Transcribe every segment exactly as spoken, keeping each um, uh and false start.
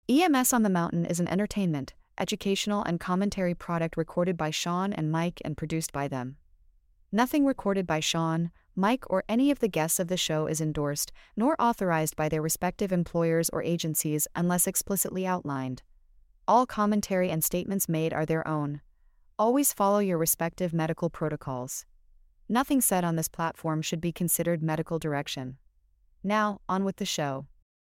E M S on the Mountain is an entertainment, educational, and commentary product recorded by Sean and Mike and produced by them. Nothing recorded by Sean, Mike, or any of the guests of the show is endorsed, nor authorized by their respective employers or agencies unless explicitly outlined. All commentary and statements made are their own. Always follow your respective medical protocols. Nothing said on this platform should be considered medical direction. Now, on with the show.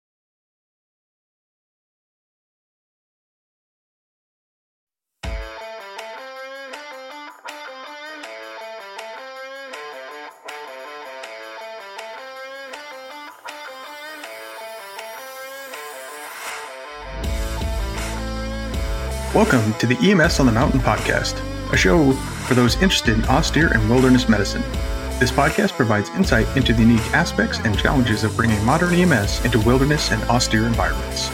Welcome to the E M S on the Mountain podcast, a show for those interested in austere and wilderness medicine. This podcast provides insight into the unique aspects and challenges of bringing modern E M S into wilderness and austere environments.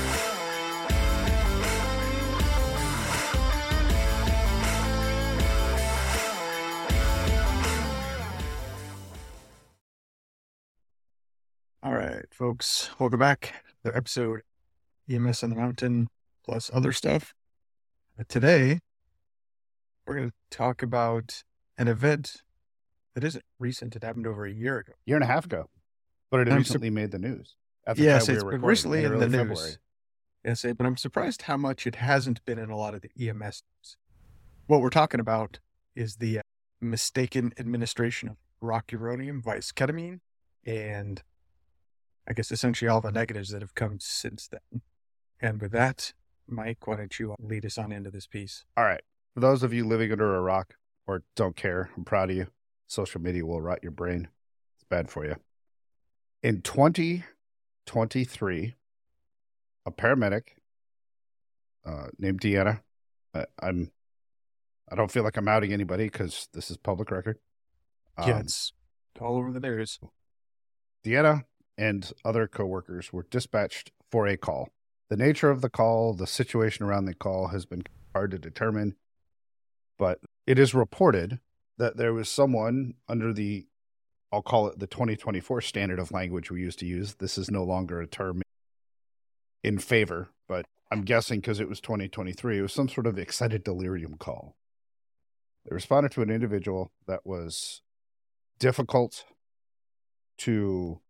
All right, folks, welcome back to the episode E M S on the Mountain plus other stuff. Today, we're going to talk about an event that isn't recent. It happened over a year ago. Year and a half ago. But it I'm recently sur- made the news. At the yes, time we it's were been recording, recently in, in the early news. February. Yes, but I'm surprised how much it hasn't been in a lot of the E M S news. What we're talking about is the uh, mistaken administration of rocuronium, vice ketamine, and I guess essentially all the negatives that have come since then. And with that, Mike, why don't you lead us on into this piece? All right. For those of you living under a rock or don't care, I'm proud of you. Social media will rot your brain. It's bad for you. In twenty twenty-three, a paramedic uh, named Deanna, I, I'm, I don't feel like I'm outing anybody because this is public record. Um, yeah, it's all over the news. Deanna and other coworkers were dispatched for a call. The nature of the call, the situation around the call has been hard to determine, but it is reported that there was someone under the, I'll call it the twenty twenty-four standard of language we used to use. This is no longer a term in favor, but I'm guessing because it was twenty twenty-three, it was some sort of excited delirium call. They responded to an individual that was difficult to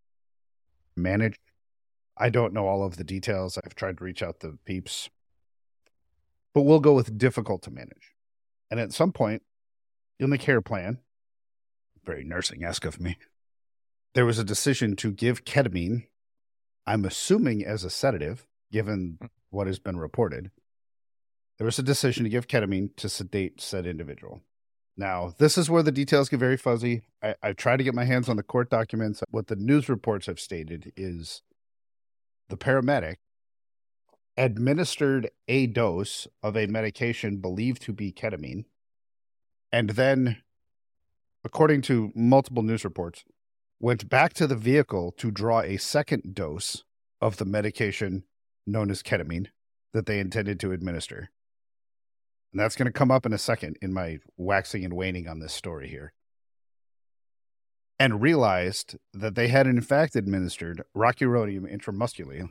manage. I don't know all of the details. I've tried to reach out to peeps, but we'll go with difficult to manage. And at some point in the care plan, very nursing-esque of me, there was a decision to give ketamine, I'm assuming as a sedative, given what has been reported. There was a decision to give ketamine to sedate said individual. Now, this is where the details get very fuzzy. I, I've tried to get my hands on the court documents. What the news reports have stated is the paramedic administered a dose of a medication believed to be ketamine, and then, according to multiple news reports, went back to the vehicle to draw a second dose of the medication known as ketamine that they intended to administer. And that's going to come up in a second in my waxing and waning on this story here. And realized that they had in fact administered rocuronium intramuscularly,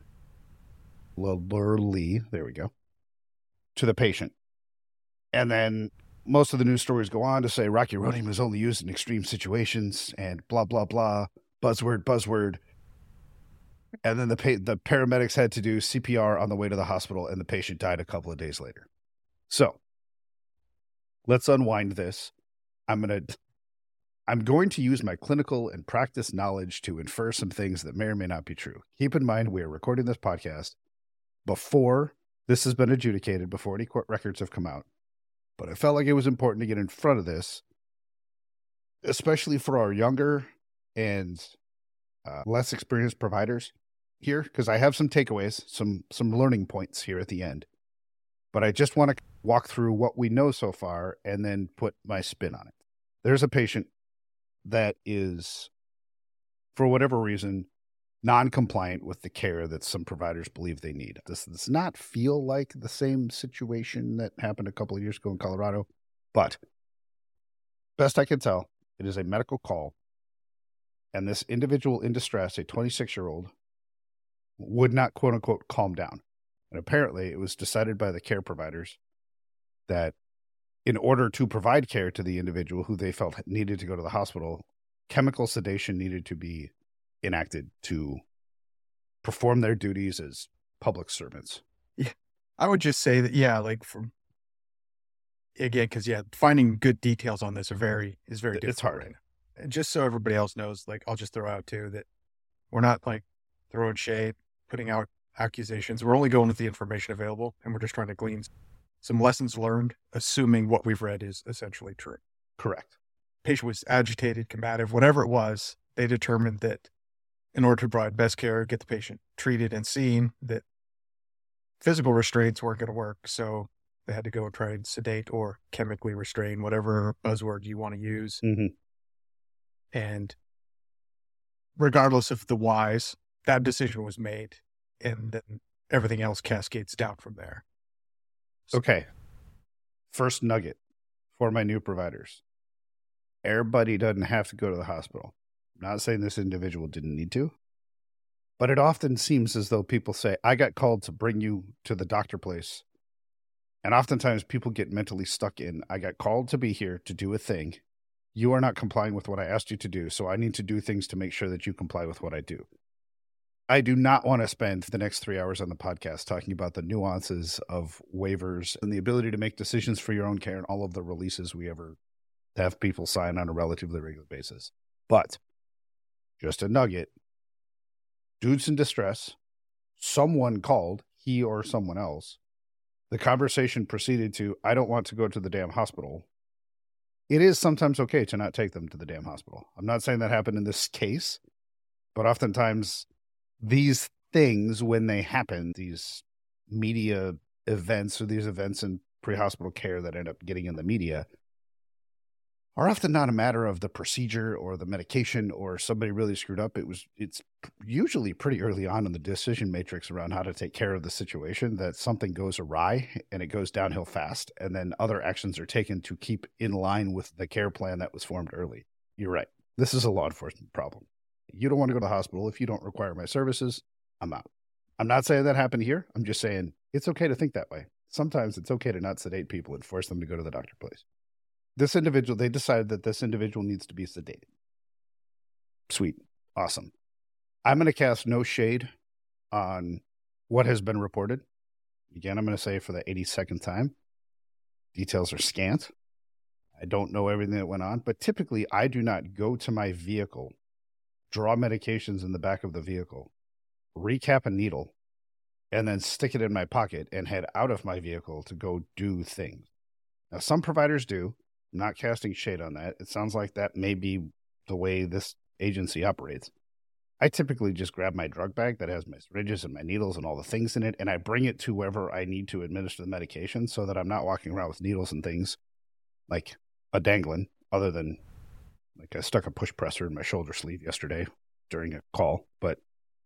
there we go, to the patient. And then most of the news stories go on to say rocuronium is only used in extreme situations and blah, blah, blah, buzzword, buzzword. And then the pa- the paramedics had to do C P R on the way to the hospital, and the patient died a couple of days later. So let's unwind this. I'm going to I'm going to use my clinical and practice knowledge to infer some things that may or may not be true. Keep in mind, we are recording this podcast before this has been adjudicated, before any court records have come out. But I felt like it was important to get in front of this, especially for our younger and uh, less experienced providers here, because I have some takeaways, some some learning points here at the end. But I just want to walk through what we know so far and then put my spin on it. There's a patient that is, for whatever reason, non-compliant with the care that some providers believe they need. This does not feel like the same situation that happened a couple of years ago in Colorado, but best I can tell, it is a medical call, and this individual in distress, a twenty-six-year-old, would not, quote-unquote, calm down. And apparently it was decided by the care providers that in order to provide care to the individual who they felt needed to go to the hospital, chemical sedation needed to be enacted to perform their duties as public servants. Yeah. I would just say that, yeah, like from, again, because, yeah, finding good details on this are very, is very difficult. It's hard. Right now. And just so everybody else knows, like, I'll just throw out too that we're not like throwing shade, putting out accusations. We're only going with the information available, and we're just trying to glean some lessons learned, assuming what we've read is essentially true. Correct. Patient was agitated, combative, whatever it was. They determined that in order to provide best care, get the patient treated and seen, that physical restraints weren't going to work. So they had to go and try and sedate or chemically restrain, whatever buzzword you want to use. Mm-hmm. And regardless of the whys, that decision was made, and then everything else cascades down from there. So, okay. First nugget for my new providers. Everybody doesn't have to go to the hospital. I'm not saying this individual didn't need to, but it often seems as though people say, I got called to bring you to the doctor place. And oftentimes people get mentally stuck in, I got called to be here to do a thing. You are not complying with what I asked you to do, so I need to do things to make sure that you comply with what I do. I do not want to spend the next three hours on the podcast talking about the nuances of waivers and the ability to make decisions for your own care and all of the releases we ever have people sign on a relatively regular basis. But just a nugget, dude's in distress. Someone called, he or someone else. The conversation proceeded to, I don't want to go to the damn hospital. It is sometimes okay to not take them to the damn hospital. I'm not saying that happened in this case, but oftentimes these things, when they happen, these media events or these events in pre-hospital care that end up getting in the media are often not a matter of the procedure or the medication or somebody really screwed up. It was, it's usually pretty early on in the decision matrix around how to take care of the situation that something goes awry and it goes downhill fast. And then other actions are taken to keep in line with the care plan that was formed early. You're right. This is a law enforcement problem. You don't want to go to the hospital. If you don't require my services, I'm out. I'm not saying that happened here. I'm just saying it's okay to think that way. Sometimes it's okay to not sedate people and force them to go to the doctor place. This individual, they decided that this individual needs to be sedated. Sweet. Awesome. I'm going to cast no shade on what has been reported. Again, I'm going to say for the eighty-second time, details are scant. I don't know everything that went on, but typically I do not go to my vehicle, draw medications in the back of the vehicle, recap a needle, and then stick it in my pocket and head out of my vehicle to go do things. Now, some providers do. I'm not casting shade on that. It sounds like that may be the way this agency operates. I typically just grab my drug bag that has my syringes and my needles and all the things in it, and I bring it to wherever I need to administer the medication so that I'm not walking around with needles and things like a dangling, other than like I stuck a push presser in my shoulder sleeve yesterday during a call, but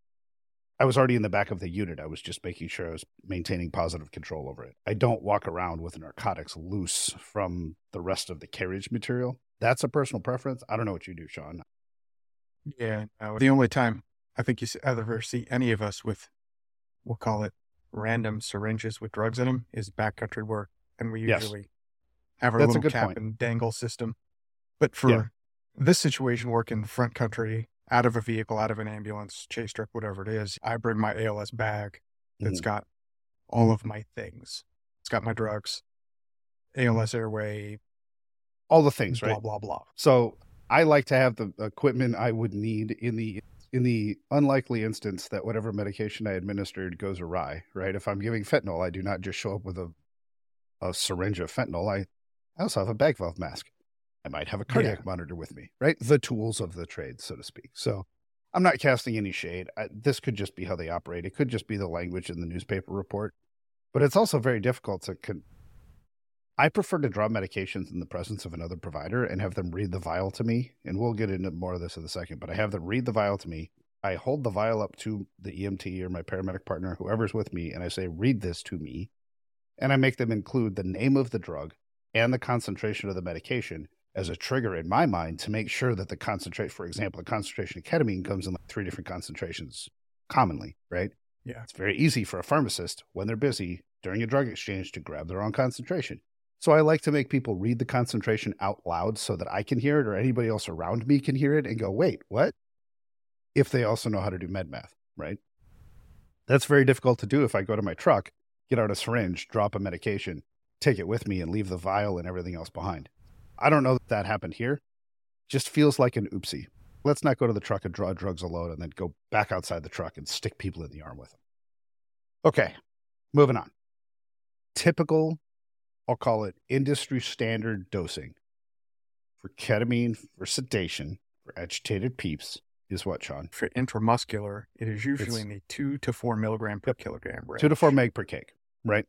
I was already in the back of the unit. I was just making sure I was maintaining positive control over it. I don't walk around with narcotics loose from the rest of the carriage material. That's a personal preference. I don't know what you do, Sean. Yeah, no, the only time I think you ever see any of us with, we'll call it random syringes with drugs in them, is backcountry work. And we usually yes. have our That's little cap point. and dangle system. But for yeah. this situation, work in front country, out of a vehicle, out of an ambulance, chase truck, whatever it is, I bring my A L S bag that's mm. got all of my things. It's got my drugs, A L S airway, all the things, blah, right? Blah, blah, blah. So I like to have the equipment I would need in the in the unlikely instance that whatever medication I administered goes awry, right? If I'm giving fentanyl, I do not just show up with a, a syringe of fentanyl. I, I also have a bag valve mask. I might have a cardiac yeah. monitor with me, right? The tools of the trade, so to speak. So I'm not casting any shade. I, this could just be how they operate. It could just be the language in the newspaper report. But it's also very difficult to... Con- I prefer to draw medications in the presence of another provider and have them read the vial to me. And we'll get into more of this in a second. But I have them read the vial to me. I hold the vial up to the E M T or my paramedic partner, whoever's with me, and I say, read this to me. And I make them include the name of the drug and the concentration of the medication as a trigger in my mind to make sure that the concentrate, for example, the concentration of ketamine comes in like three different concentrations commonly, right? Yeah. It's very easy for a pharmacist when they're busy during a drug exchange to grab the wrong concentration. So I like to make people read the concentration out loud so that I can hear it or anybody else around me can hear it and go, wait, what? If they also know how to do med math, right? That's very difficult to do if I go to my truck, get out a syringe, drop a medication, take it with me and leave the vial and everything else behind. I don't know that that happened here. Just feels like an oopsie. Let's not go to the truck and draw drugs alone and then go back outside the truck and stick people in the arm with them. Okay, moving on. Typical, I'll call it industry standard dosing for ketamine for sedation for agitated peeps is what, Sean? For intramuscular, it is usually It's- in the two to four milligram per kilogram range. Two to four meg per kg, right?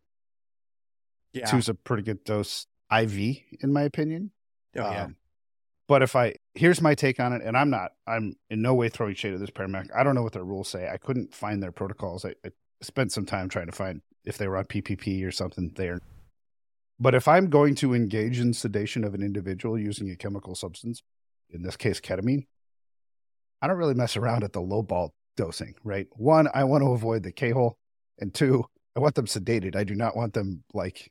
Yeah. Two's a pretty good dose I V, in my opinion. Oh, yeah. Um, but if I, here's my take on it, and I'm not, I'm in no way throwing shade at this paramedic. I don't know what their rules say. I couldn't find their protocols. I, I spent some time trying to find if they were on P P P or something there. But if I'm going to engage in sedation of an individual using a chemical substance, in this case, ketamine, I don't really mess around at the low ball dosing, right? One, I want to avoid the K-hole. And two, I want them sedated. I do not want them like,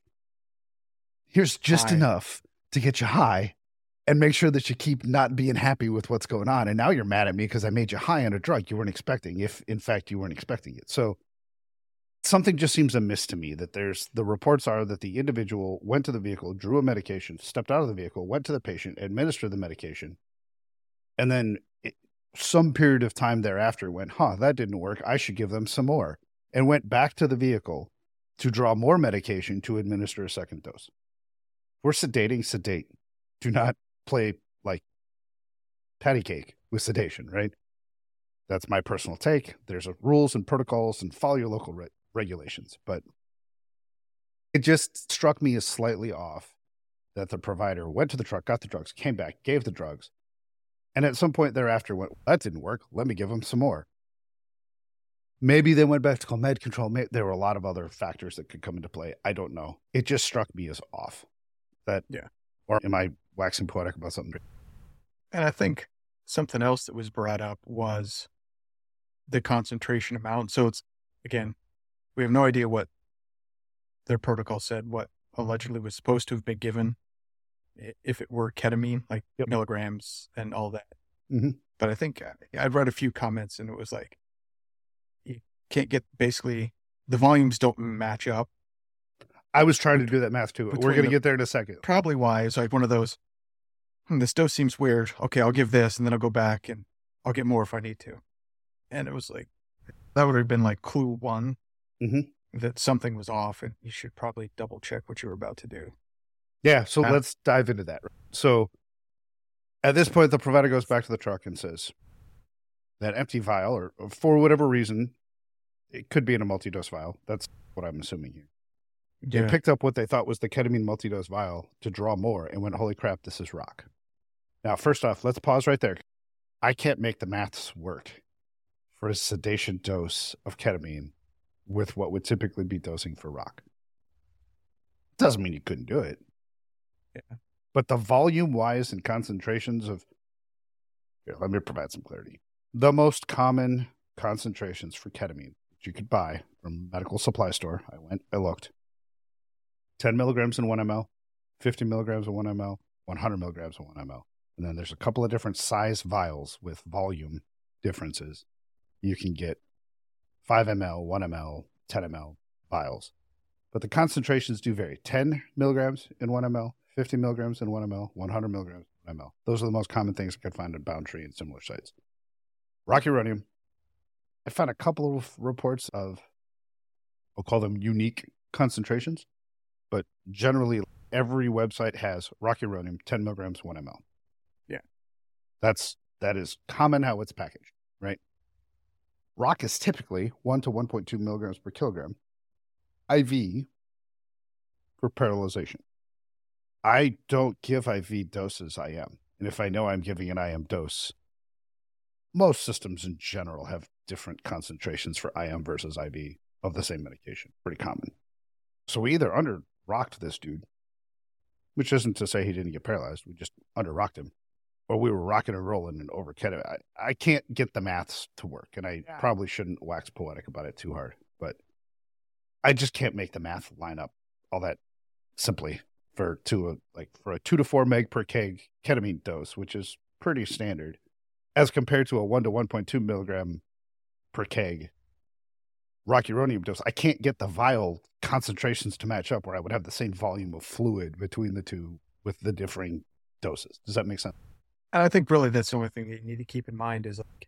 here's just High. enough to get you high and make sure that you keep not being happy with what's going on. And now you're mad at me because I made you high on a drug you weren't expecting, if in fact you weren't expecting it. So something just seems amiss to me that there's the reports are that the individual went to the vehicle, drew a medication, stepped out of the vehicle, went to the patient, administered the medication, and then it, some period of time thereafter went, huh, that didn't work. I should give them some more, and went back to the vehicle to draw more medication to administer a second dose. We're sedating, sedate. Do not play like patty cake with sedation, right? That's my personal take. There's a rules and protocols and follow your local re- regulations. But it just struck me as slightly off that the provider went to the truck, got the drugs, came back, gave the drugs, and at some point thereafter went, that didn't work. Let me give them some more. Maybe they went back to call med control. Maybe, there were a lot of other factors that could come into play. I don't know. It just struck me as off. That, Yeah. Or am I waxing poetic about something? And I think something else that was brought up was the concentration amount. So it's, again, we have no idea what their protocol said, what allegedly was supposed to have been given i- if it were ketamine, like Yep. milligrams and all that. Mhm. But I think uh, I'd read a few comments and it was like, you can't get basically, the volumes don't match up. I was trying to do that math too. We're Between going to the- get there in a second. Probably why it's like one of those, hmm, this dose seems weird. Okay, I'll give this and then I'll go back and I'll get more if I need to. And it was like, that would have been like clue one Mhm. that something was off and you should probably double check what you were about to do. Yeah, so Yeah. let's dive into that. So at this point, the provider goes back to the truck and says, that empty vial, or, or for whatever reason, it could be in a multi-dose vial. That's what I'm assuming here. They Yeah. picked up what they thought was the ketamine multi-dose vial to draw more and went, holy crap, this is rock. Now, first off, let's pause right there. I can't make the maths work for a sedation dose of ketamine with what would typically be dosing for rock. Doesn't mean you couldn't do it. Yeah. But the volume-wise and concentrations of... Here, let me provide some clarity. The most common concentrations for ketamine that you could buy from a medical supply store, I went, I looked, ten milligrams in one milliliter, fifty milligrams in one milliliter, one hundred milligrams in one milliliter. And then there's a couple of different size vials with volume differences. You can get five milliliters, one milliliter, ten milliliter vials. But the concentrations do vary. ten milligrams in one milliliter, fifty milligrams in one milliliter, one hundred milligrams in one milliliter. Those are the most common things I could find on Boundtree and similar sites. Rocuronium, I found a couple of reports of, we'll call them unique concentrations, but generally every website has rocuronium, ten milligrams, one milliliter. Yeah. That's, that is common how it's packaged, right? Rock is typically one to one point two milligrams per kilogram I V for paralyzation. I don't give I V doses I M. And if I know I'm giving an I M dose, most systems in general have different concentrations for I M versus I V of the same medication. Pretty common. So we either under rocked this dude, which isn't to say he didn't get paralyzed. We just under rocked him. or we were rocking and rolling and over ketamine. I, I can't get the maths to work, and I Yeah. probably shouldn't wax poetic about it too hard, but I just can't make the math line up all that simply for two of like for a two to four meg per keg ketamine dose, which is pretty standard, as compared to a one to one point two milligram per keg rocuronium dose. I can't get the vial concentrations to match up where I would have the same volume of fluid between the two with the differing doses. Does that make sense? And I think really that's the only thing that you need to keep in mind is like,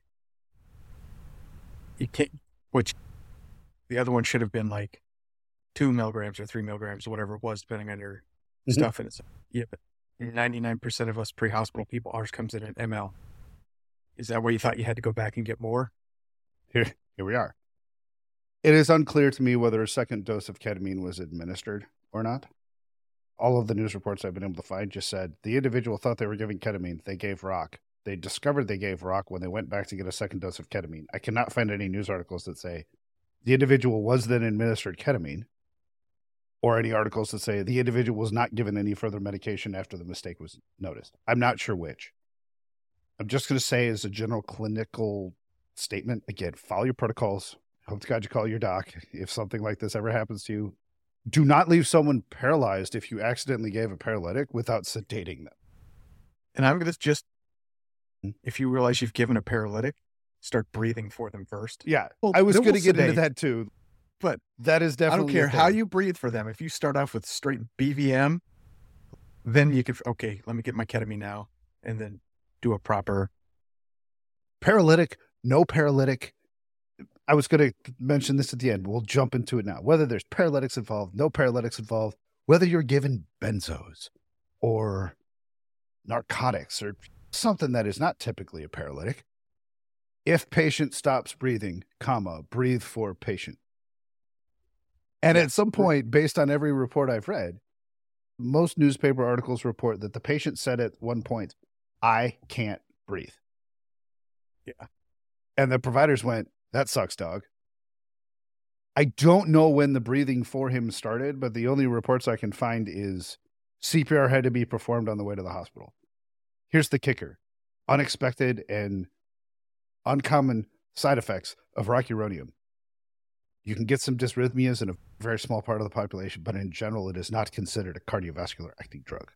you can't, which the other one should have been like two milligrams or three milligrams or whatever it was, depending on your Mhm. stuff. And it's, yeah, but ninety-nine percent of us pre-hospital people, ours comes in an M L. Is that where you thought you had to go back and get more? Here, here we are. It is unclear to me whether a second dose of ketamine was administered or not. All of the news reports I've been able to find just said the individual thought they were giving ketamine. They gave rock. They discovered they gave rock when they went back to get a second dose of ketamine. I cannot find any news articles that say the individual was then administered ketamine, or any articles that say the individual was not given any further medication after the mistake was noticed. I'm not sure which. I'm just going to say as a general clinical statement, again, follow your protocols. Hope to God you call your doc if something like this ever happens to you. Do not leave someone paralyzed if you accidentally gave a paralytic without sedating them. And I'm going to just, if you realize you've given a paralytic, start breathing for them first. Yeah, Well, I was then going we'll to get into sedate. that too, But that is I definitely don't care a how thing. you breathe for them. If you start off with straight B V M, then you could, okay, let me get my ketamine now, and then do a proper. Paralytic, no paralytic. I was going to mention this at the end. We'll jump into it now. Whether there's paralytics involved, no paralytics involved, whether you're given benzos or narcotics or something that is not typically a paralytic, if patient stops breathing, comma, breathe for patient. And Yeah. at some point, based on every report I've read, most newspaper articles report that the patient said at one point, I can't breathe. Yeah. And the providers went, that sucks, dog. I don't know when the breathing for him started, but the only reports I can find is C P R had to be performed on the way to the hospital. Here's the kicker. Unexpected and uncommon side effects of rocuronium. You can get some dysrhythmias in a very small part of the population, but in general, it is not considered a cardiovascular acting drug.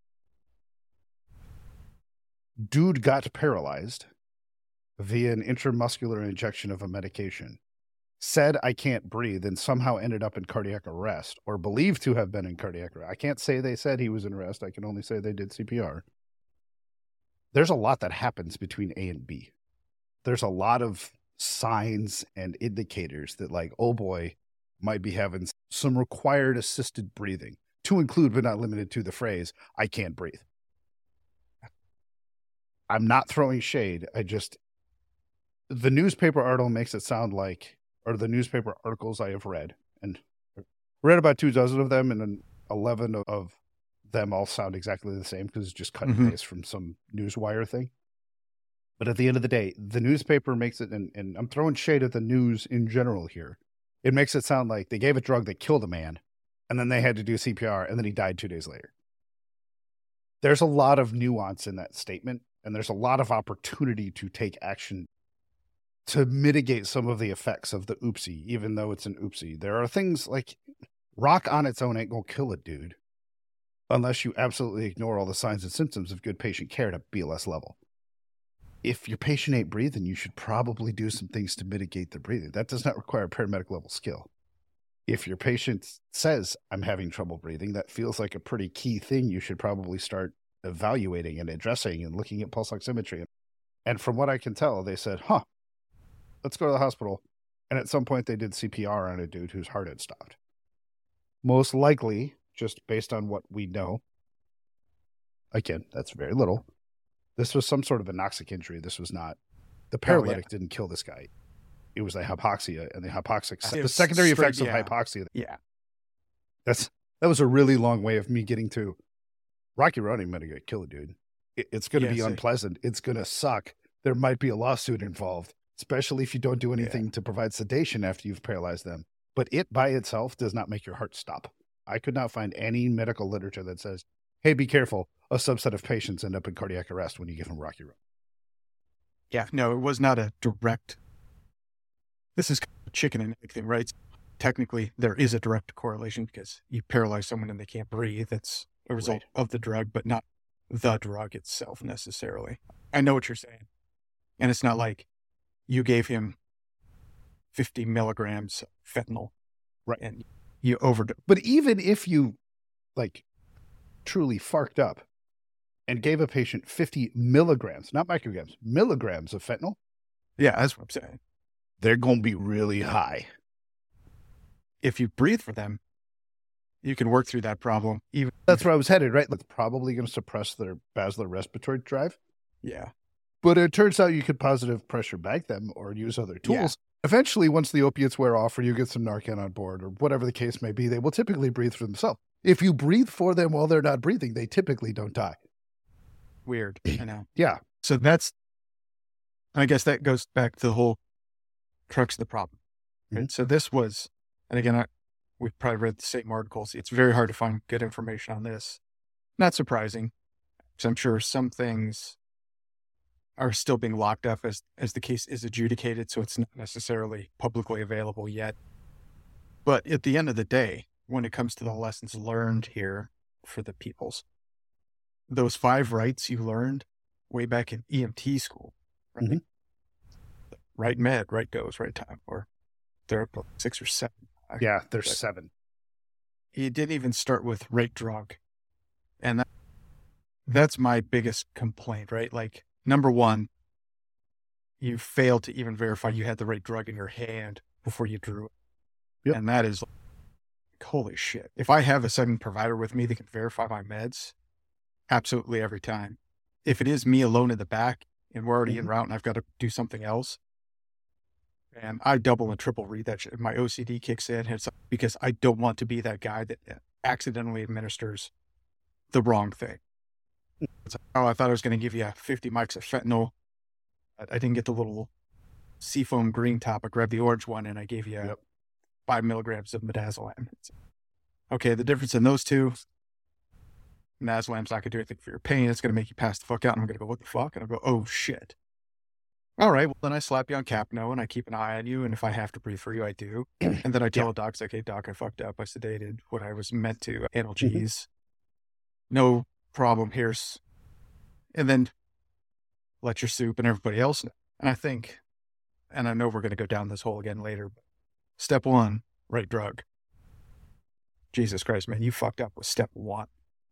Dude got paralyzed via an intramuscular injection of a medication, said I can't breathe, and somehow ended up in cardiac arrest, or believed to have been in cardiac arrest. I can't say they said he was in arrest. I can only say they did C P R. There's a lot that happens between A and B. There's a lot of signs and indicators that, like, oh boy, might be having some required assisted breathing, to include but not limited to the phrase, I can't breathe. I'm not throwing shade. I just, the newspaper article makes it sound like, or the newspaper articles I have read, and read about two dozen of them, and then eleven of them all sound exactly the same because it's just cut and Mhm. paste from some newswire thing. But at the end of the day, the newspaper makes it, and, and I'm throwing shade at the news in general here. It makes it sound like they gave a drug that killed a man, and then they had to do C P R, and then he died two days later. There's a lot of nuance in that statement, and there's a lot of opportunity to take action to mitigate some of the effects of the oopsie, even though it's an oopsie. There are things like rock on its own ain't gonna kill a dude unless you absolutely ignore all the signs and symptoms of good patient care at a B L S level. If your patient ain't breathing, you should probably do some things to mitigate their breathing. That does not require paramedic level skill. If your patient says, I'm having trouble breathing, that feels like a pretty key thing you should probably start evaluating and addressing and looking at pulse oximetry. And from what I can tell, they said, huh, let's go to the hospital. And at some point they did C P R on a dude whose heart had stopped. Most likely, just based on what we know, again, that's very little, this was some sort of anoxic injury. This was not, the paralytic Oh, yeah. didn't kill this guy. It was the hypoxia, and the hypoxic, It the was secondary straight- effects of yeah. hypoxia. Yeah. That's, that was a really long way of me getting to rocuronium might get kill a dude. It, it's going to Yeah, be see. unpleasant. It's going to suck. There might be a lawsuit involved, especially if you don't do anything to provide sedation after you've paralyzed them. But it by itself does not make your heart stop. I could not find any medical literature that says, hey, be careful, a subset of patients end up in cardiac arrest when you give them rocuronium. Yeah, no, it was not a direct, this is kind of a chicken and egg thing, right? Technically, there is a direct correlation because you paralyze someone and they can't breathe. That's a result Right. of the drug, but not the drug itself necessarily. I know what you're saying. And it's not like you gave him fifty milligrams of fentanyl. Right. And you overdosed. But even if you, like, truly farked up and gave a patient fifty milligrams, not micrograms, milligrams of fentanyl, Yeah, that's what I'm saying. they're going to be really high. If you breathe for them, you can work through that problem. Even That's where I was headed, right? That's probably going to suppress their basilar respiratory drive. Yeah. But it turns out you could positive pressure bank them or use other tools. Yeah. Eventually, once the opiates wear off or you get some Narcan on board or whatever the case may be, they will typically breathe for themselves. If you breathe for them while they're not breathing, they typically don't die. Weird. I know. Yeah. So that's, I guess that goes back to the whole crux of the problem. Right? Mhm. So this was, and again, I, we've probably read the same articles. It's very hard to find good information on this. Not surprising, because I'm sure some things are still being locked up as, as the case is adjudicated, so it's not necessarily publicly available yet. But at the end of the day, when it comes to the lessons learned here for the peoples, those five rights you learned way back in E M T school, right? Mhm. Right med, right goes, right time, or there are six or seven. Yeah, there's But seven. he didn't even start with right drug. And that, that's my biggest complaint, right? Like, number one, you failed to even verify you had the right drug in your hand before you drew it. Yep. And that is like, holy shit. If I have a second provider with me that can verify my meds, absolutely every time. If it is me alone in the back and we're already Mhm. en route and I've got to do something else, and I double and triple read that shit. My O C D kicks in it's because I don't want to be that guy that accidentally administers the wrong thing. It's like, oh, I thought I was going to give you fifty mics of fentanyl. But I didn't get the little seafoam green top. I grabbed the orange one and I gave you Yep. five milligrams of midazolam. It's, okay, the difference in those two, midazolam's not going to do anything for your pain. It's going to make you pass the fuck out. And I'm going to go, what the fuck? And I'll go, oh shit. All right, well, then I slap you on Capno and I keep an eye on you. And if I have to breathe for you, I do. And then I tell Yeah. a doc, it's like, hey, doc, I fucked up. I sedated what I was meant to. Analgesics. Mhm. No problem. Here's, and then let your soup and everybody else know. And I think, and I know we're going to go down this hole again later, but step one, right drug. Jesus Christ, man, you fucked up with step one.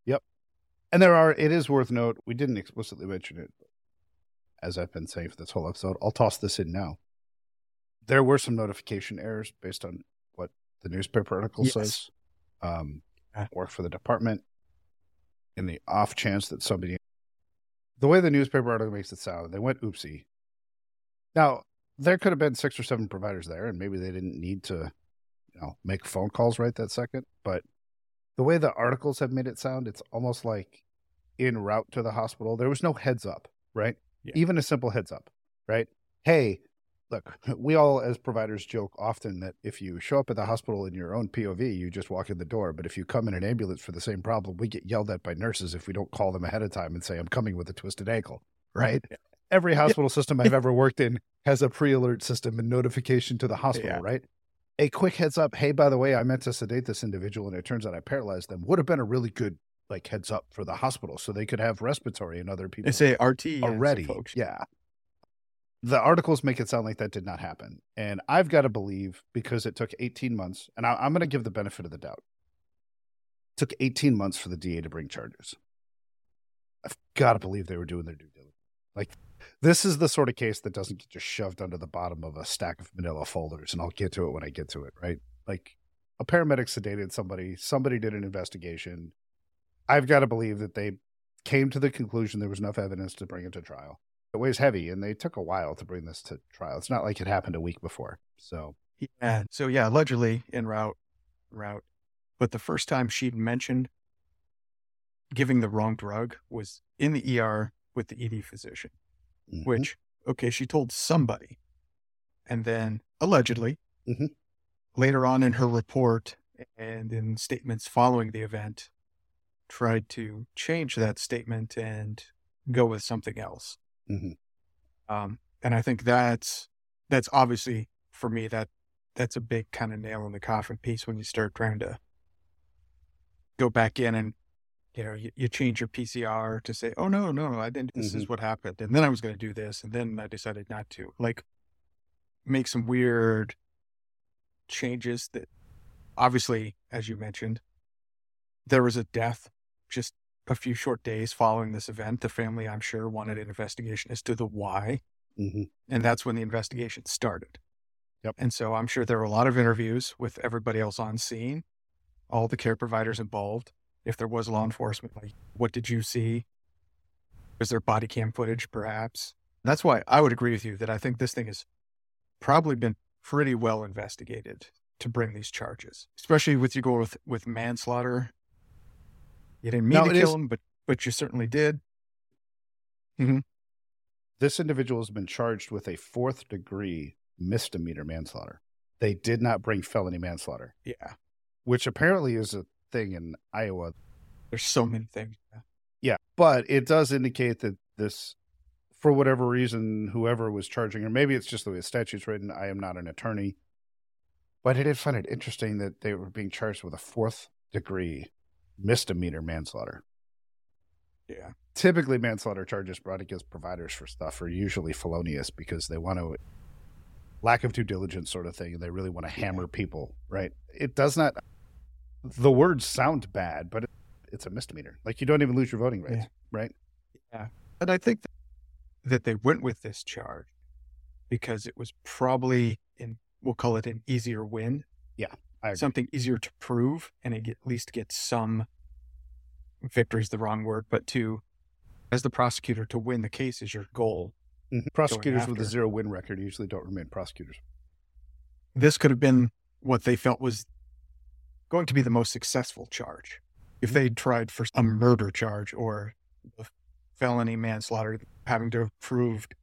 And there are, it is worth note, we didn't explicitly mention it, but as I've been saying for this whole episode, I'll toss this in now. There were some notification errors based on what the newspaper article Yes. says. Um, Ah. work for the department. In the off chance that somebody, the way the newspaper article makes it sound, they went oopsie. Now, there could have been six or seven providers there, and maybe they didn't need to, you know, make phone calls right that second. But the way the articles have made it sound, it's almost like en route to the hospital, there was no heads up, right? Yeah. Even a simple heads up, right? Hey, look, we all as providers joke often that if you show up at the hospital in your own P O V, you just walk in the door. But if you come in an ambulance for the same problem, we get yelled at by nurses if we don't call them ahead of time and say, I'm coming with a twisted ankle, right? Yeah. Every hospital system I've ever worked in has a pre-alert system and notification to the hospital, Yeah. right? A quick heads up, hey, by the way, I meant to sedate this individual and it turns out I paralyzed them, would have been a really good like heads up for the hospital so they could have respiratory and other people They say R T already. folks. Yeah. The articles make it sound like that did not happen. And I've got to believe because it took eighteen months, and I, I'm going to give the benefit of the doubt. It took eighteen months for the D A to bring charges. I've got to believe they were doing their due diligence. Like, this is the sort of case that doesn't get just shoved under the bottom of a stack of manila folders, and I'll get to it when I get to it, right? Like, a paramedic sedated somebody, somebody did an investigation. I've got to believe that they came to the conclusion there was enough evidence to bring it to trial. It weighs heavy, and they took a while to bring this to trial. It's not like it happened a week before. So, Yeah. So yeah, allegedly en route, route. But the first time she'd mentioned giving the wrong drug was in the E R with the E D physician, mhm. which, okay, she told somebody. And then allegedly, Mhm. later on in her report and in statements following the event, tried to change that statement and go with something else. Mm-hmm. Um, and I think that's, that's obviously for me, that that's a big kind of nail in the coffin piece when you start trying to go back in and, you know, you, you change your P C R to say, oh, no, no, I didn't, this Mm-hmm. is what happened. And then I was going to do this. And then I decided not to. Like, make some weird changes that obviously, as you mentioned, there was a death just a few short days following this event. The family, I'm sure, wanted an investigation as to the why. Mm-hmm. And that's when the investigation started. Yep. And so I'm sure there were a lot of interviews with everybody else on scene, all the care providers involved. If there was law enforcement, like, what did you see? Was there body cam footage, perhaps? That's why I would agree with you that I think this thing has probably been pretty well investigated to bring these charges, especially with you go with, with manslaughter. You didn't mean No, to it kill is- him, but, but you certainly did. Mm-hmm. This individual has been charged with a fourth degree misdemeanor manslaughter. They did not bring felony manslaughter, Yeah. which apparently is a thing in Iowa. There's so many things. Yeah, but it does indicate that this, for whatever reason, whoever was charging, or maybe it's just the way the statute's written, I am not an attorney, but I did find it interesting that they were being charged with a fourth degree misdemeanor manslaughter. Yeah. Typically, manslaughter charges brought against providers for stuff are usually felonious because they want to, lack of due diligence sort of thing, and they really want to hammer people, right? It does not, the words sound bad, but it, it's a misdemeanor. Like, you don't even lose your voting rights, Yeah. right? Yeah. And I think that, that they went with this charge because it was probably, in we'll call it an easier win. I agree. Something easier to prove, and it get, at least get some, victory is the wrong word, but to, as the prosecutor, to win the case is your goal. Mhm. Prosecutors with a after. zero win record usually don't remain prosecutors. This could have been what they felt was going to be the most successful charge. If they'd tried for a murder charge or a felony manslaughter, having to have proved,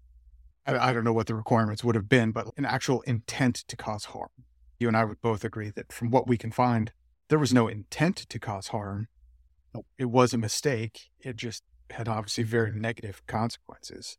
I, I don't know what the requirements would have been, but an actual intent to cause harm. You and I would both agree that from what we can find, there was no intent to cause harm. Nope. It was a mistake. It just had obviously very negative consequences.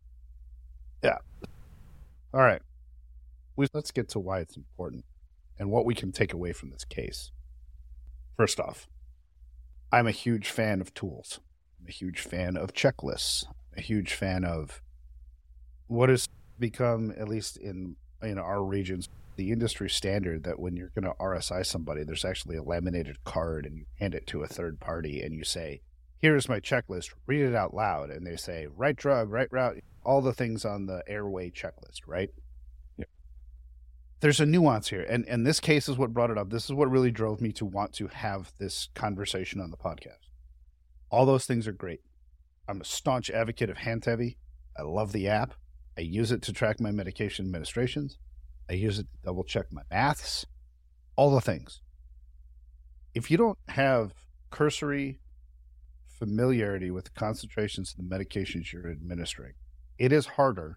All right. We, let's get to why it's important and what we can take away from this case. First off, I'm a huge fan of tools. I'm a huge fan of checklists. I'm a huge fan of what has become, at least in in our regions, the industry standard that when you're going to R S I somebody, there's actually a laminated card and you hand it to a third party and you say, here's my checklist, read it out loud. And they say, right drug, right route, all the things on the airway checklist, right? Yeah. There's a nuance here. And, and this case is what brought it up. This is what really drove me to want to have this conversation on the podcast. All those things are great. I'm a staunch advocate of HandTevi. I love the app. I use it to track my medication administrations. I use it to double check my maths, all the things. If you don't have cursory familiarity with the concentrations of the medications you're administering, it is harder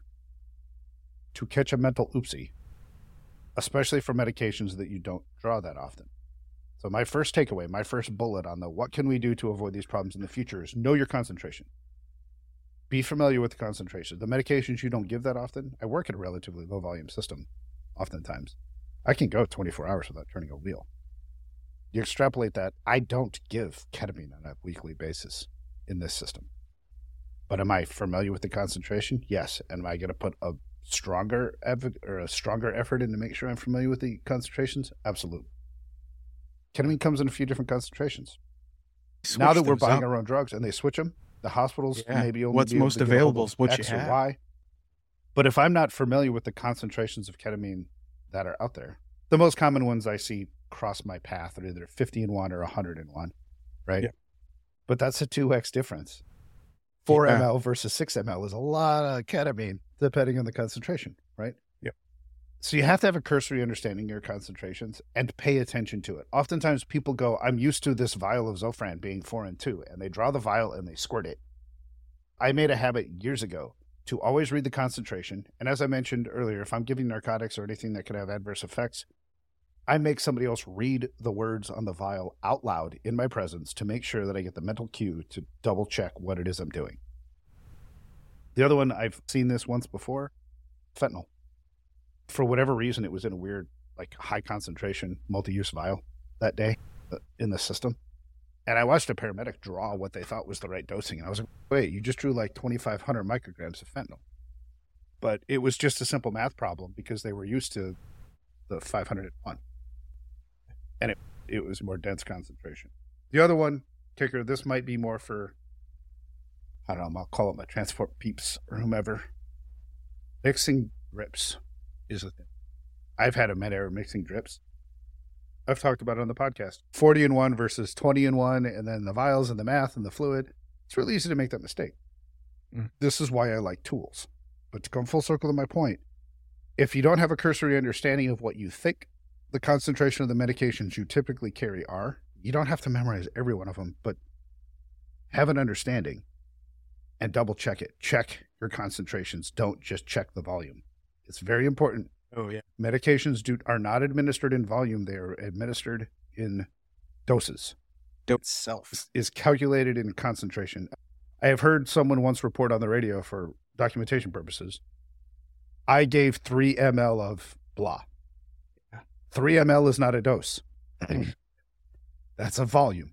to catch a mental oopsie, especially for medications that you don't draw that often. So my first takeaway, my first bullet on the what can we do to avoid these problems in the future is know your concentration. Be familiar with the concentration. The medications you don't give that often, I work at a relatively low volume system oftentimes. I can go twenty-four hours without turning a wheel. You extrapolate that, I don't give ketamine on a weekly basis in this system. But am I familiar with the concentration? Yes. And am I going to put a stronger ev- or a stronger effort in to make sure I'm familiar with the concentrations? Absolutely. Ketamine comes in a few different concentrations. now Switch that we're those buying up. our own drugs and they switch them, the hospitals Yeah. maybe only What's be able most to get a hold available of is what you X or have. Y. But if I'm not familiar with the concentrations of ketamine that are out there, the most common ones I see cross my path are either fifty in one or one hundred in one, right? Yeah. But that's a two X difference. four Yeah. milliliters versus six milliliters is a lot of ketamine, depending on the concentration, right? Yep. So you have to have a cursory understanding of your concentrations and pay attention to it. Oftentimes people go, I'm used to this vial of Zofran being four and two, and they draw the vial and they squirt it. I made a habit years ago to always read the concentration. And as I mentioned earlier, if I'm giving narcotics or anything that could have adverse effects, I make somebody else read the words on the vial out loud in my presence to make sure that I get the mental cue to double check what it is I'm doing. The other one, I've seen this once before, fentanyl. For whatever reason, it was in a weird, like high concentration, multi-use vial that day in the system. And I watched a paramedic draw what they thought was the right dosing. And I was like, wait, you just drew like twenty-five hundred micrograms of fentanyl. But it was just a simple math problem because they were used to the five hundred one. And it, it was more dense concentration. The other one, kicker, this might be more for, I don't know, I'll call it my transport peeps or whomever. Mixing drips is a thing. I've had a med-air mixing drips. I've talked about it on the podcast. forty in one versus twenty in one, and then the vials and the math and the fluid. It's really easy to make that mistake. Mm. This is why I like tools. But to come full circle to my point, if you don't have a cursory understanding of what you think the concentration of the medications you typically carry are, you don't have to memorize every one of them, but have an understanding and double check it. Check your concentrations. Don't just check the volume. It's very important. Oh, yeah. Medications do, are not administered in volume. They are administered in doses. Dose itself is calculated in concentration. I have heard someone once report on the radio for documentation purposes, I gave three milliliters of blah. Yeah. three milliliters is not a dose. That's a volume.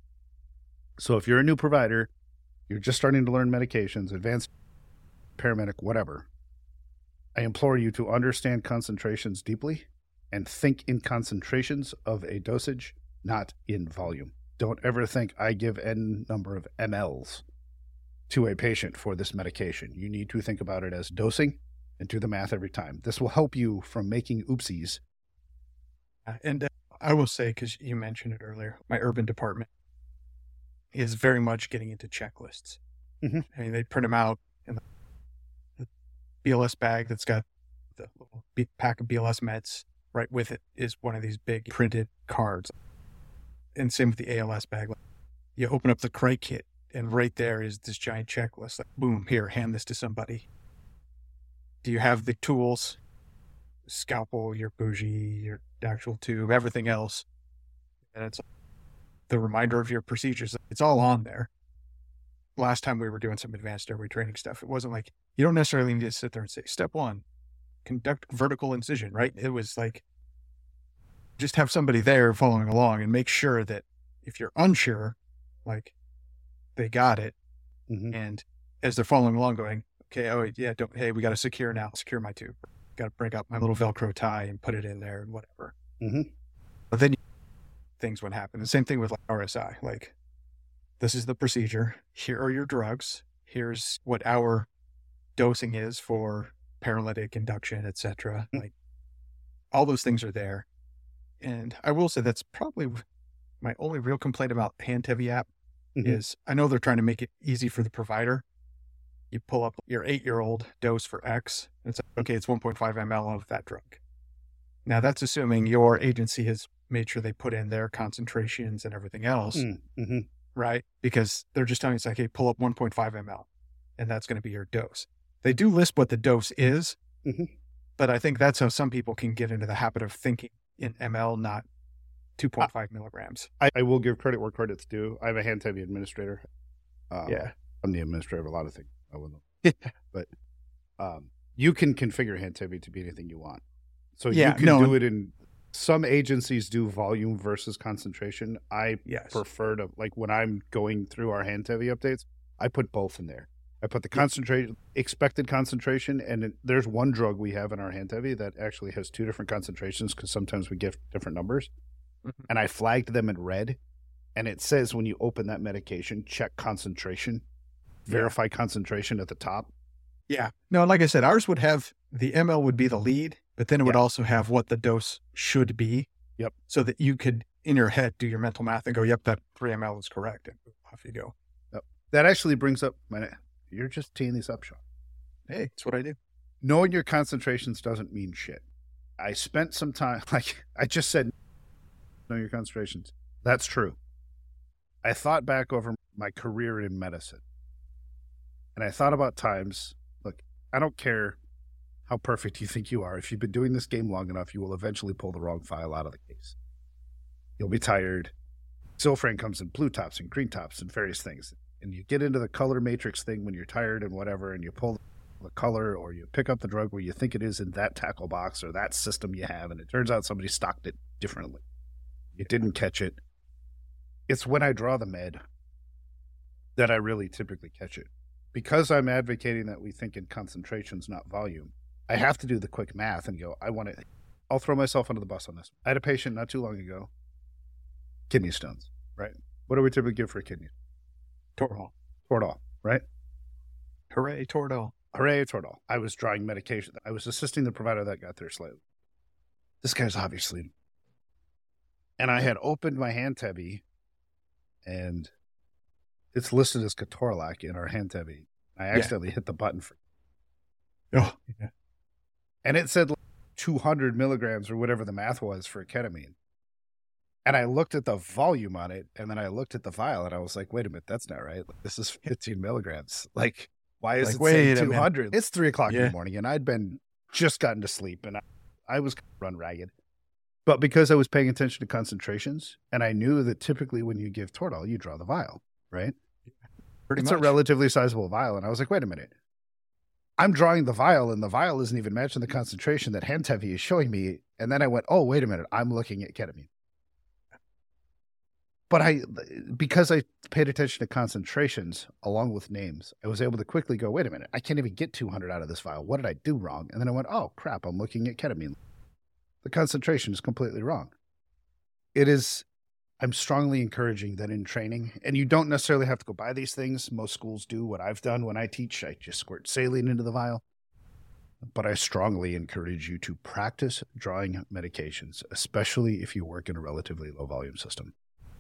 So if you're a new provider, you're just starting to learn medications, advanced paramedic, whatever, I implore you to understand concentrations deeply and think in concentrations of a dosage, not in volume. Don't ever think I give N number of mLs to a patient for this medication. You need to think about it as dosing and do the math every time. This will help you from making oopsies. And uh, I will say, because you mentioned it earlier, my urban department is very much getting into checklists. Mm-hmm. I mean, they print them out in the B L S bag that's got the little pack of B L S meds. Right with it is one of these big printed cards. And same with the A L S bag. You open up the crate kit, and right there is this giant checklist. Like, boom, here, hand this to somebody. Do you have the tools? Scalpel, your bougie, your actual tube, everything else. And it's the reminder of your procedures. It's all on there. Last time we were doing some advanced airway training stuff, it wasn't like, you don't necessarily need to sit there and say, step one, conduct vertical incision, right? It was like, just have somebody there following along and make sure that if you're unsure, like, they got it. Mm-hmm. And as they're following along going, okay, oh yeah, don't, hey, we got to secure now, secure my tube. Got to break up my little Velcro tie and put it in there and whatever. Mm-hmm. But then things would happen. The same thing with like R S I, like, this is the procedure. Here are your drugs. Here's what our dosing is for paralytic induction, et cetera. Mm-hmm. Like, all those things are there. And I will say that's probably my only real complaint about HandTevi app. Mm-hmm. Is I know they're trying to make it easy for the provider. You pull up your eight-year-old dose for X. And it's like, okay, it's one point five milliliters of that drug. Now, that's assuming your agency has made sure they put in their concentrations and everything else, mm-hmm. right? Because they're just telling you, it's like, hey, pull up one point five milliliters, and that's going to be your dose. They do list what the dose is, mm-hmm. but I think that's how some people can get into the habit of thinking in ml, not two point five milligrams. I, I will give credit where credit's due. I'm a HandTevi administrator. Um, yeah. I'm the administrator of a lot of things. I wouldn't know. But um, you can configure HandTevi to be anything you want. So yeah, you can no, do it in, some agencies do volume versus concentration. I yes. prefer to, like when I'm going through our HandTevi updates, I put both in there. I put the concentrate, expected concentration, and it, there's one drug we have in our HandTevi that actually has two different concentrations because sometimes we give different numbers. Mm-hmm. And I flagged them in red, and it says when you open that medication, check concentration, verify yeah. concentration at the top. Yeah. No, like I said, ours would have, the M L would be the lead, but then it would yeah. also have what the dose should be. Yep. So that you could, in your head, do your mental math and go, yep, that three milliliters is correct. And off you go. Yep. That actually brings up, my, you're just teeing this up, Sean. Hey, it's what I do. Knowing your concentrations doesn't mean shit. I spent some time, like I just said, know your concentrations. That's true. I thought back over my career in medicine, and I thought about times, look, I don't care how perfect you think you are. If you've been doing this game long enough, you will eventually pull the wrong file out of the case. You'll be tired. Silfran comes in blue tops and green tops and various things. And you get into the color matrix thing when you're tired and whatever, and you pull the color or you pick up the drug where you think it is in that tackle box or that system you have, and it turns out somebody stocked it differently. You didn't catch it. It's when I draw the med that I really typically catch it. Because I'm advocating that we think in concentrations, not volume, I have to do the quick math and go, I want to, I'll throw myself under the bus on this. I had a patient not too long ago, kidney stones, right? What do we typically give for a kidney? Toradol. Toradol, right? Hooray, Toradol. Hooray, Toradol. I was drawing medication. I was assisting the provider that got there slightly. This guy's obviously, and I had opened my hand tabby, and it's listed as Ketorolac in our hand tabby. I accidentally yeah. hit the button for oh, yeah. And it said like two hundred milligrams or whatever the math was for ketamine. And I looked at the volume on it, and then I looked at the vial, and I was like, wait a minute, that's not right. Like, this is fifteen milligrams. Like, why is like, it saying two hundred? It's three o'clock yeah. in the morning, and I'd been just gotten to sleep, and I, I was run ragged. But because I was paying attention to concentrations, and I knew that typically when you give Toradol, you draw the vial, right? Pretty it's much. a relatively sizable vial. And I was like, wait a minute. I'm drawing the vial, and the vial isn't even matching the concentration that hand tabby is showing me. And then I went, oh, wait a minute. I'm looking at ketamine. But I, because I paid attention to concentrations along with names, I was able to quickly go, wait a minute, I can't even get two hundred out of this vial. What did I do wrong? And then I went, oh, crap, I'm looking at ketamine. The concentration is completely wrong. It is, I'm strongly encouraging that in training, and you don't necessarily have to go buy these things. Most schools do. What I've done when I teach, I just squirt saline into the vial. But I strongly encourage you to practice drawing medications, especially if you work in a relatively low volume system.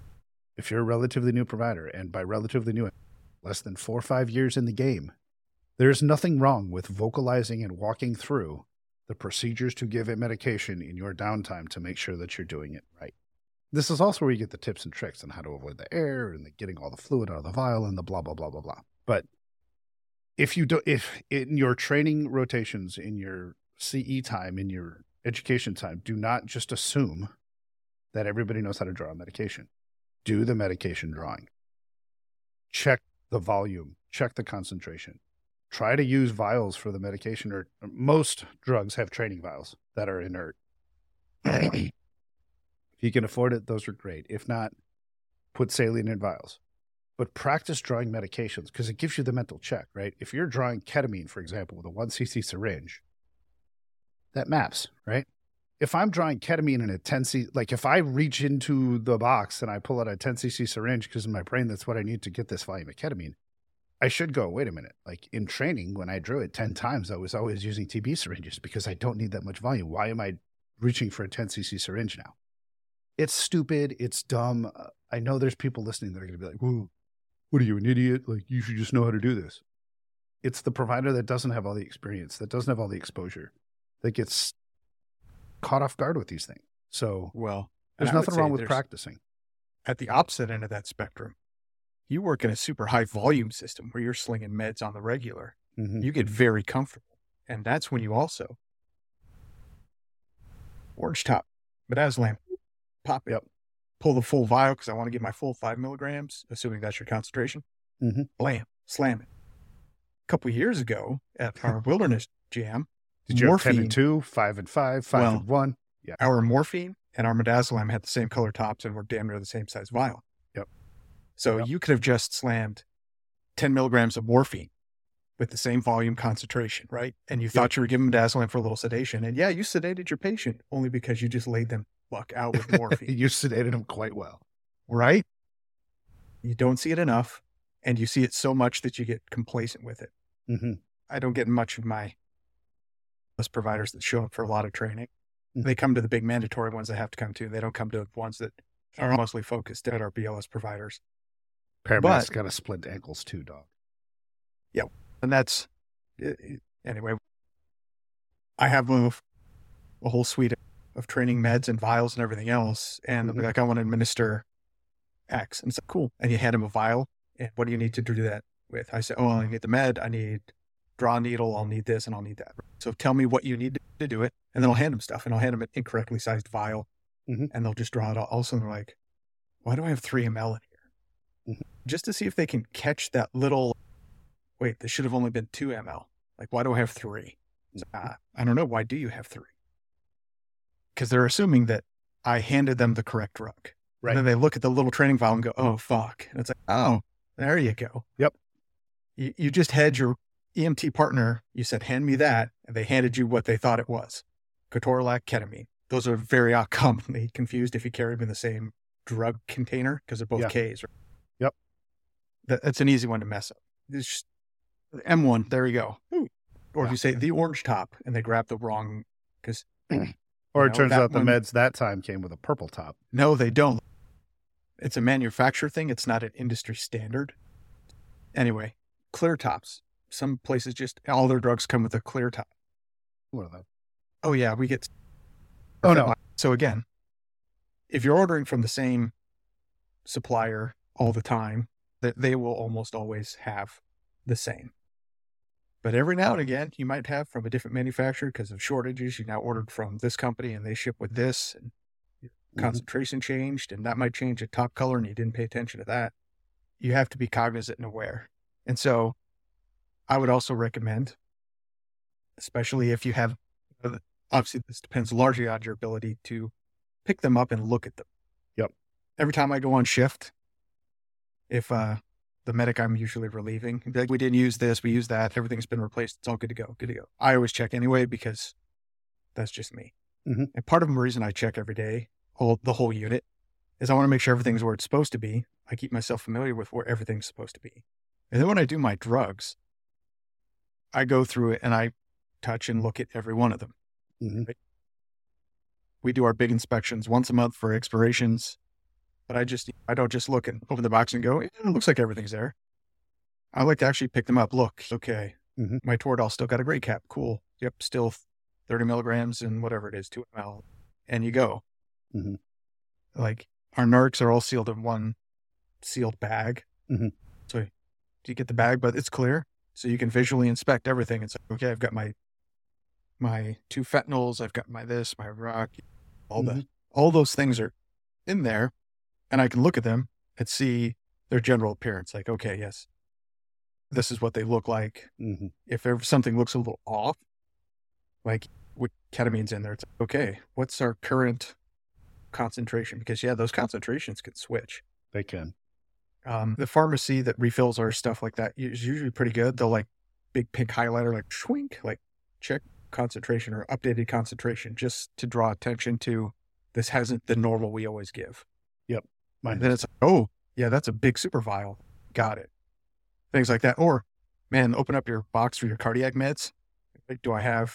If you're a relatively new provider, and by relatively new, less than four or five years in the game, there's nothing wrong with vocalizing and walking through the procedures to give a medication in your downtime to make sure that you're doing it right. This is also where you get the tips and tricks on how to avoid the air and the getting all the fluid out of the vial and the blah, blah, blah, blah, blah. But if you do, if in your training rotations, in your C E time, in your education time, do not just assume that everybody knows how to draw a medication. Do the medication drawing. Check the volume. Check the concentration. Try to use vials for the medication, or most drugs have training vials that are inert. If you can afford it, those are great. If not, put saline in vials. But practice drawing medications because it gives you the mental check, right? If you're drawing ketamine, for example, with a one cc syringe, that maps, right? If I'm drawing ketamine in a ten cc, like if I reach into the box and I pull out a ten cc syringe because in my brain that's what I need to get this volume of ketamine, I should go, wait a minute. Like in training, when I drew it ten times, I was always using T B syringes because I don't need that much volume. Why am I reaching for a ten cc syringe now? It's stupid. It's dumb. Uh, I know there's people listening that are going to be like, whoa, what are you, an idiot? Like you should just know how to do this. It's the provider that doesn't have all the experience, that doesn't have all the exposure, that gets caught off guard with these things. So well, there's nothing wrong with practicing. At the opposite end of that spectrum, you work in a super high volume system where you're slinging meds on the regular. Mm-hmm. You get very comfortable. And that's when you also orange top, midazolam, pop it, yep. pull the full vial because I want to get my full five milligrams, assuming that's your concentration. Mm-hmm. Blam, slam it. A couple years ago at our wilderness jam, did you morphine, have ten and two, five and five, five well, and one? Yeah. Our morphine and our midazolam had the same color tops and were damn near the same size vial. Yep. So yep. you could have just slammed ten milligrams of morphine with the same volume concentration, right? And you yep. thought you were giving midazolam for a little sedation. And yeah, you sedated your patient only because you just laid them fuck out with morphine. You sedated them quite well. Right? You don't see it enough, and you see it so much that you get complacent with it. Mm-hmm. I don't get much of my providers that show up for a lot of training. Mm-hmm. They come to the big mandatory ones they have to come to. They don't come to ones that are mostly focused at our B L S providers. Paramedics got to splint ankles too, dog. Yeah. And that's, anyway, I have a, a whole suite of, of training meds and vials and everything else. And they'll be like, I want to administer X. And it's like, cool. And you hand them a vial. And what do you need to do that with? I say, oh, I need the med. I need draw needle. I'll need this and I'll need that. So tell me what you need to do it. And then I'll hand them stuff, and I'll hand them an incorrectly sized vial, mm-hmm. and they'll just draw it all. All of a sudden they're like, why do I have three milliliters in here? Mm-hmm. Just to see if they can catch that little, wait, this should have only been two milliliters. Like, why do I have three? So, uh, I don't know. Why do you have three? Because they're assuming that I handed them the correct drug. Right. And then they look at the little training vial and go, oh, fuck. And it's like, oh, there you go. Yep. You, you just had your E M T partner. You said, hand me that. And they handed you what they thought it was. Ketorolac, ketamine. Those are very uh, commonly confused if you carry them in the same drug container because they're both yeah. Ks. Right? Yep. That, that's an easy one to mess up. It's just M one, there you go. Ooh. Or yeah. if you say the orange top and they grab the wrong, because. Or it know, turns out the one, meds that time came with a purple top. No, they don't. It's a manufacturer thing. It's not an industry standard. Anyway, clear tops. Some places just, all their drugs come with a clear top. What are those? Oh, yeah, we get. Oh, no. So again, if you're ordering from the same supplier all the time, that they will almost always have the same. But every now and again, you might have from a different manufacturer because of shortages. You now ordered from this company and they ship with this, and mm-hmm. concentration changed, and that might change a top color and you didn't pay attention to that. You have to be cognizant and aware. And so I would also recommend, especially if you have, obviously this depends largely on your ability to pick them up and look at them. Yep. Every time I go on shift, if, uh, the medic I'm usually relieving, be like, we didn't use this, we used that, everything's been replaced, it's all good to go, good to go. I always check anyway because that's just me. Mm-hmm. And part of the reason I check every day, all, the whole unit, is I want to make sure everything's where it's supposed to be. I keep myself familiar with where everything's supposed to be. And then when I do my drugs, I go through it and I touch and look at every one of them. Mm-hmm. Right? We do our big inspections once a month for expirations. But I just, I don't just look and open the box and go, yeah, it looks like everything's there. I like to actually pick them up. Look, okay, mm-hmm. my Toradol still got a gray cap. Cool. Yep, still thirty milligrams and whatever it is, two milliliters. And you go. Mm-hmm. Like, our narcs are all sealed in one sealed bag. Mm-hmm. So you get the bag, but it's clear. So you can visually inspect everything. It's like, okay, I've got my my two fentanyls. I've got my this, my rock. All mm-hmm. the all those things are in there. And I can look at them and see their general appearance. Like, okay, yes, this is what they look like. Mm-hmm. If ever something looks a little off, like with ketamine's in there, it's like, okay, what's our current concentration? Because yeah, those concentrations can switch. They can. Um, the pharmacy that refills our stuff like that is usually pretty good. They'll like big pink highlighter, like schwink, like check concentration or updated concentration, just to draw attention to this hasn't the normal we always give. Yep. And then it's like, oh, yeah, that's a big super vial. Got it. Things like that. Or, man, open up your box for your cardiac meds. Like, do I have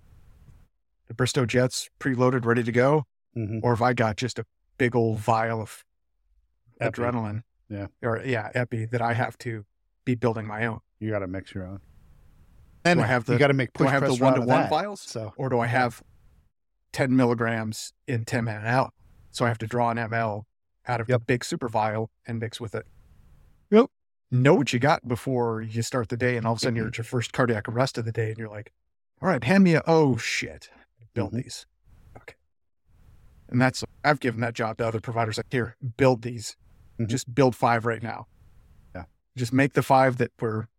the Bristow Jets preloaded, ready to go? Mm-hmm. Or if I got just a big old vial of Epi. adrenaline. Yeah. Or, yeah, Epi that I have to be building my own. You got to mix your own. And do I have the, you got to make push do I have the one-to-one vials? So. Or do I have ten milligrams in ten milliliters? So I have to draw an M L out of yep. the big super vial and mix with it. Yep. Know what you got before you start the day, and all of a sudden you're at your first cardiac arrest of the day, and you're like, all right, hand me a, oh shit, build mm-hmm. these. Okay. And that's, I've given that job to other providers, like, here, build these. Mm-hmm. Just build five right now. Yeah. Just make the five that were,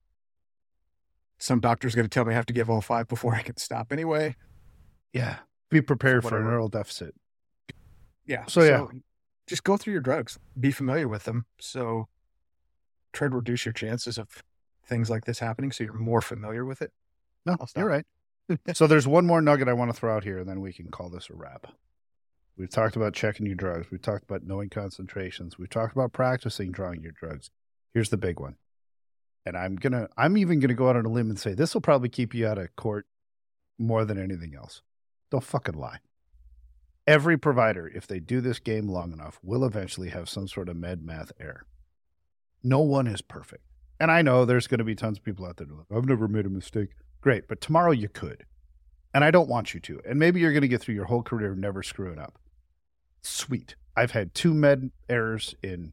some doctor's going to tell me I have to give all five before I can stop anyway. Yeah. Be prepared for for a neural deficit. Yeah. So, yeah. So just go through your drugs, be familiar with them. So try to reduce your chances of things like this happening so you're more familiar with it. No, you're right. So there's one more nugget I want to throw out here, and then we can call this a wrap. We've talked about checking your drugs. We've talked about knowing concentrations. We've talked about practicing drawing your drugs. Here's the big one. And I'm going to, I'm even going to go out on a limb and say this will probably keep you out of court more than anything else. Don't fucking lie. Every provider, if they do this game long enough, will eventually have some sort of med math error. No one is perfect. And I know there's going to be tons of people out there that are like, I've never made a mistake. Great, but tomorrow you could. And I don't want you to. And maybe you're going to get through your whole career never screwing up. Sweet. I've had two med errors in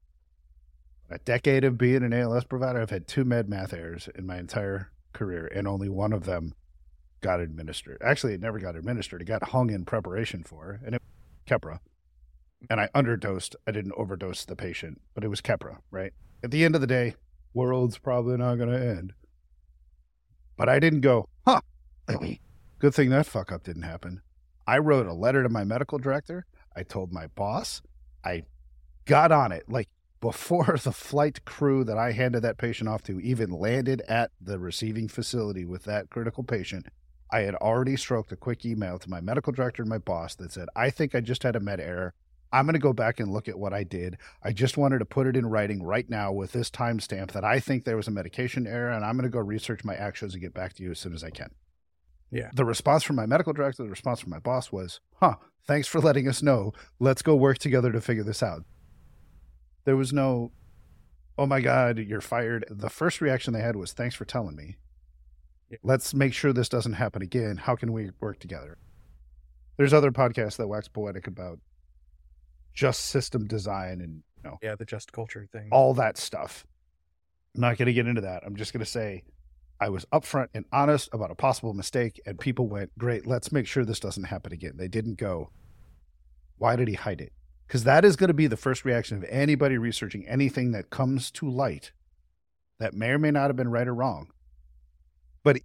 a decade of being an A L S provider. I've had two med math errors in my entire career, and only one of them got administered. Actually, it never got administered. It got hung in preparation for, and it was Keppra. And I underdosed. I didn't overdose the patient, but it was Keppra, right? At the end of the day, world's probably not going to end. But I didn't go, huh, good thing that fuck up didn't happen. I wrote a letter to my medical director. I told my boss. I got on it. Like, before the flight crew that I handed that patient off to even landed at the receiving facility with that critical patient, I had already stroked a quick email to my medical director and my boss that said, I think I just had a med error. I'm going to go back and look at what I did. I just wanted to put it in writing right now with this timestamp that I think there was a medication error, and I'm going to go research my actions and get back to you as soon as I can. Yeah. The response from my medical director, the response from my boss was, huh, thanks for letting us know. Let's go work together to figure this out. There was no, oh my God, you're fired. The first reaction they had was, thanks for telling me. Yeah. Let's make sure this doesn't happen again. How can we work together? There's other podcasts that wax poetic about just system design and, you know, yeah, the just culture thing, all that stuff. I'm not going to get into that. I'm just going to say I was upfront and honest about a possible mistake, and people went, great, let's make sure this doesn't happen again. They didn't go, why did he hide it? Because that is going to be the first reaction of anybody researching anything that comes to light that may or may not have been right or wrong. But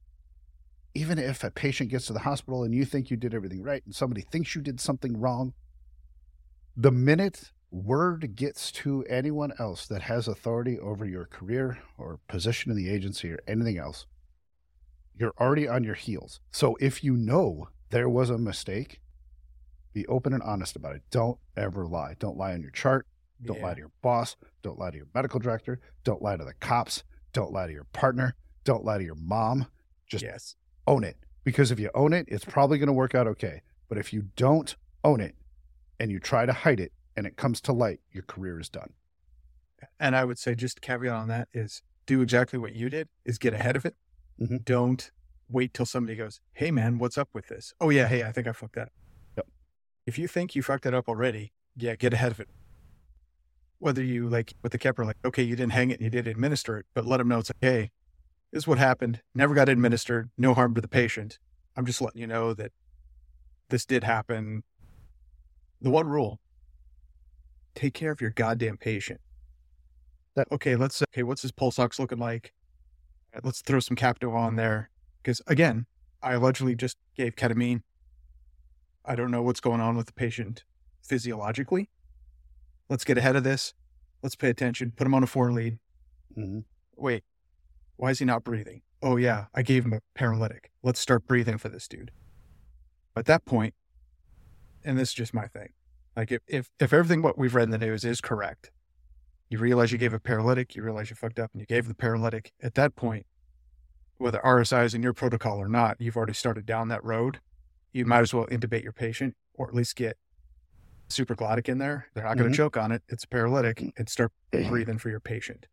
even if a patient gets to the hospital and you think you did everything right and somebody thinks you did something wrong, the minute word gets to anyone else that has authority over your career or position in the agency or anything else, you're already on your heels. So if you know there was a mistake, be open and honest about it. Don't ever lie. Don't lie on your chart. Don't yeah. lie to your boss. Don't lie to your medical director. Don't lie to the cops. Don't lie to your partner. Don't lie to your mom. Just yes. own it. Because if you own it, it's probably going to work out okay. But if you don't own it and you try to hide it and it comes to light, your career is done. And I would say just caveat on that is do exactly what you did, is get ahead of it. Mm-hmm. Don't wait till somebody goes, hey man, what's up with this? Oh yeah, hey, I think I fucked that up. Yep. If you think you fucked it up already, yeah, get ahead of it. Whether you, like with the Keppra, like, okay, you didn't hang it and you did administer it, but let them know it's like, hey, this is what happened. Never got administered. No harm to the patient. I'm just letting you know that this did happen. The one rule, take care of your goddamn patient. That, okay, let's, okay, what's his pulse ox looking like? Let's throw some Capto on there. Because again, I allegedly just gave ketamine. I don't know what's going on with the patient physiologically. Let's get ahead of this. Let's pay attention. Put him on a four lead. Mm-hmm. Wait, why is he not breathing? Oh yeah, I gave him a paralytic. Let's start breathing for this dude. At that point, and this is just my thing, like if, if, if everything what we've read in the news is correct, you realize you gave a paralytic, you realize you fucked up and you gave the paralytic, at that point, whether R S I is in your protocol or not, you've already started down that road. You might as well intubate your patient or at least get supraglottic in there. They're not mm-hmm. going to choke on it. It's a paralytic, and start breathing for your patient.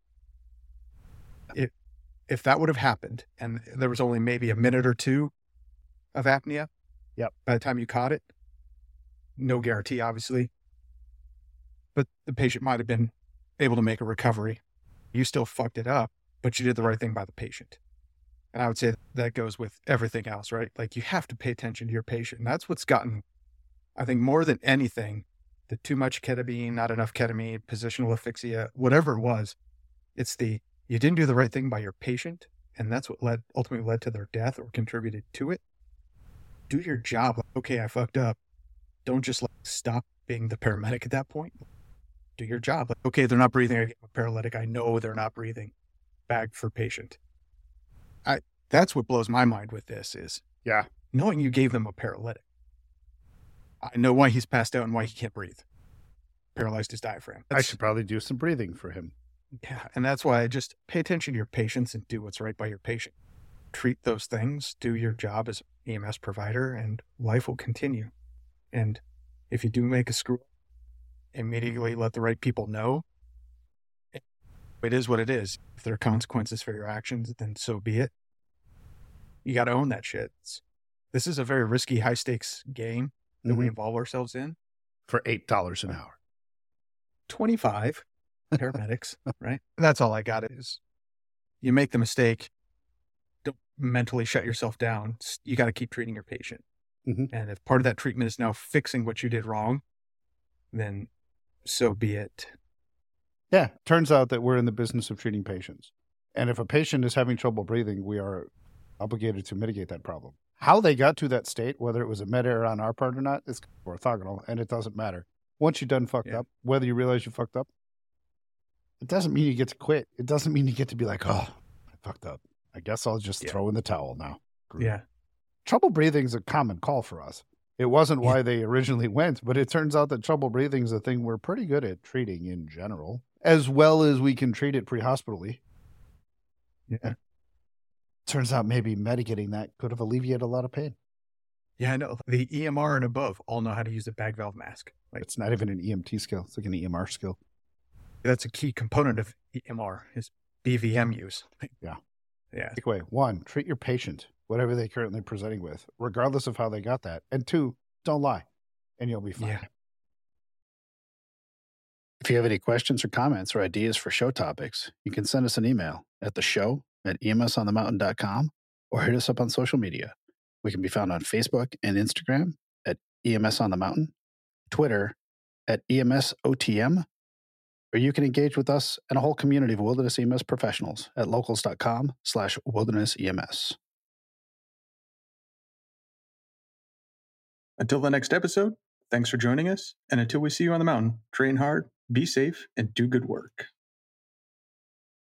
If, if that would have happened and there was only maybe a minute or two of apnea, yep, by the time you caught it, no guarantee, obviously, but the patient might have been able to make a recovery. You still fucked it up, but you did the right thing by the patient. And I would say that goes with everything else, right? Like you have to pay attention to your patient. And that's what's gotten, I think, more than anything, the too much ketamine, not enough ketamine, positional asphyxia, whatever it was, it's the, you didn't do the right thing by your patient. And that's what led, ultimately led to their death or contributed to it. Do your job. Like, okay, I fucked up. Don't just like stop being the paramedic at that point. Do your job. Like, okay, they're not breathing. I get a paralytic. I know they're not breathing. Bag for patient. I, that's what blows my mind with this is, yeah, knowing you gave them a paralytic. I know why he's passed out and why he can't breathe. Paralyzed his diaphragm. That's, I should probably do some breathing for him. Yeah. And that's why I just pay attention to your patients and do what's right by your patient. Treat those things, do your job as an E M S provider, and life will continue. And if you do make a screw up, immediately let the right people know. It is what it is. If there are consequences for your actions, then so be it. You got to own that shit. It's, this is a very risky, high stakes game that mm-hmm. we involve ourselves in. For eight dollars an hour. twenty-five paramedics, right? That's all I got is you make the mistake. Don't mentally shut yourself down. You got to keep treating your patient. Mhm. And if part of that treatment is now fixing what you did wrong, then so be it. Yeah. Turns out that we're in the business of treating patients. And if a patient is having trouble breathing, we are obligated to mitigate that problem. How they got to that state, whether it was a med error on our part or not, is orthogonal, and it doesn't matter. Once you're done fucked Yeah. up, whether you realize you fucked up, it doesn't mean you get to quit. It doesn't mean you get to be like, oh, I fucked up. I guess I'll just Yeah. throw in the towel now. Yeah. Trouble breathing is a common call for us. It wasn't Yeah. why they originally went, but it turns out that trouble breathing is a thing we're pretty good at treating in general, as well as we can treat it pre-hospitally. Yeah. Turns out maybe medicating that could have alleviated a lot of pain. Yeah, I know. The E M R and above all know how to use a bag valve mask. Like, It's not even an E M T skill. It's like an E M R skill. that's a key component of E M R is B V M use. Yeah. Yeah. Takeaway one, treat your patient, whatever they're currently presenting with, regardless of how they got that. And two, don't lie, and you'll be fine. Yeah. If you have any questions or comments or ideas for show topics, you can send us an email at the show at E M S on the mountain dot com or hit us up on social media. We can be found on Facebook and Instagram at E M S on the Mountain, Twitter at E M S O T M, or you can engage with us and a whole community of wilderness E M S professionals at locals.com slash wilderness EMS. Until the next episode, thanks for joining us. And until we see you on the mountain, train hard, be safe, and do good work.